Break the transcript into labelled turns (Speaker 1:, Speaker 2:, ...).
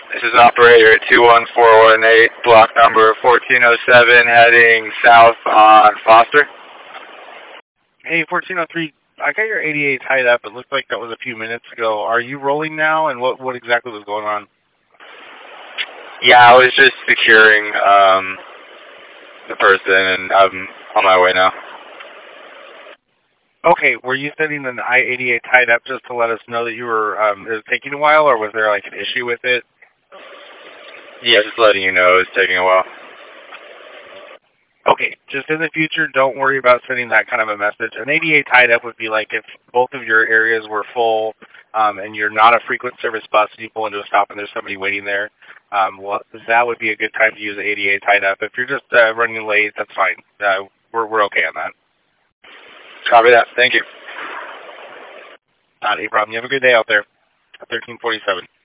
Speaker 1: This is operator 21418, block number 1407, heading south on Foster.
Speaker 2: Hey, 1403, I got your 88 tied up. It looked like that was a few minutes ago. Are you rolling now, and what exactly was going on?
Speaker 1: Yeah, I was just securing the person, and I'm on my way now.
Speaker 2: Okay, were you setting an I-88 tied up just to let us know that you were, it was taking a while, or was there like an issue with it?
Speaker 1: Yeah, just letting you know it's taking a while.
Speaker 2: Okay, just in the future, don't worry about sending that kind of a message. An 88 tied up would be like if both of your areas were full and you're not a frequent service bus and you pull into a stop and there's somebody waiting there, well, that would be a good time to use the 88 tied up. If you're just running late, that's fine. We're okay on that.
Speaker 1: Copy that. Thank you.
Speaker 2: Not a problem. You have a good day out there. 1347.